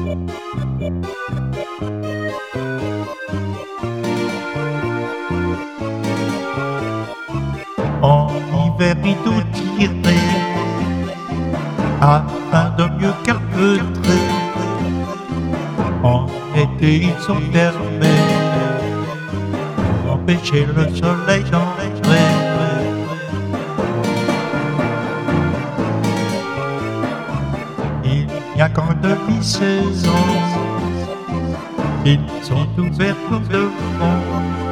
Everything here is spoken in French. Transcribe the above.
En hiver, rideau tiré, afin de mieux calfeutrer. En été, ils sont fermés pour empêcher le soleil d'entrer. Il n'y a qu'en demi-saison, ils sont ouverts pour de bon.